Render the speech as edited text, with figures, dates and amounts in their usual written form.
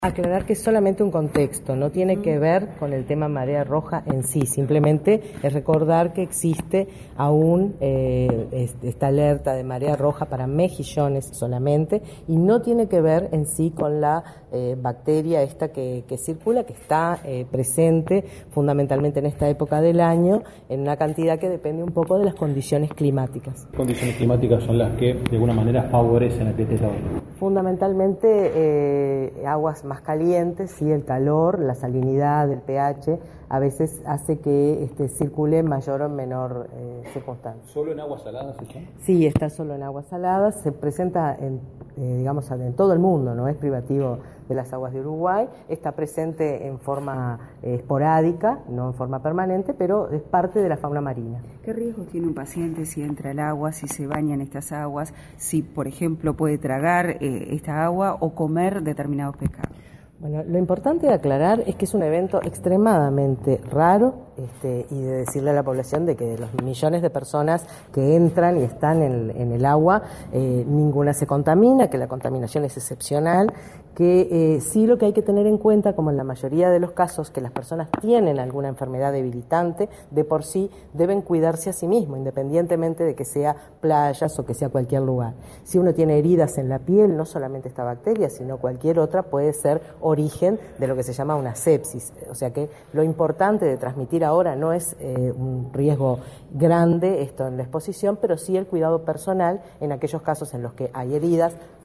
Aclarar que es solamente un contexto, no tiene que ver con el tema marea roja en sí, simplemente es recordar que existe aún esta alerta de marea roja para mejillones solamente y no tiene que ver en sí con la bacteria esta que circula, que está presente fundamentalmente en esta época del año en una cantidad que depende un poco de las condiciones climáticas. ¿Qué condiciones climáticas son las que de alguna manera favorecen a que esté todo? Fundamentalmente aguas más calientes, sí, el calor, la salinidad, el pH, a veces hace que circule en mayor o menor circunstancia. ¿Solo en aguas saladas está? Sí, está solo en aguas saladas, se presenta en todo el mundo, no es privativo de las aguas de Uruguay, está presente en forma esporádica, no en forma permanente, pero es parte de la fauna marina. ¿Qué riesgos tiene un paciente si entra al agua, si se baña en estas aguas, si por ejemplo puede tragar esta agua o comer determinados pescados? Bueno, lo importante de aclarar es que es un evento extremadamente raro y de decirle a la población de que de los millones de personas que entran y están en el agua, ninguna se contamina, que la contaminación es excepcional, que sí lo que hay que tener en cuenta, como en la mayoría de los casos, que las personas tienen alguna enfermedad debilitante, de por sí deben cuidarse a sí mismos, independientemente de que sea playas o que sea cualquier lugar. Si uno tiene heridas en la piel, no solamente esta bacteria, sino cualquier otra, puede ser origen de lo que se llama una sepsis. O sea que lo importante de transmitir ahora no es un riesgo grande esto en la exposición, pero sí el cuidado personal en aquellos casos en los que hay heridas,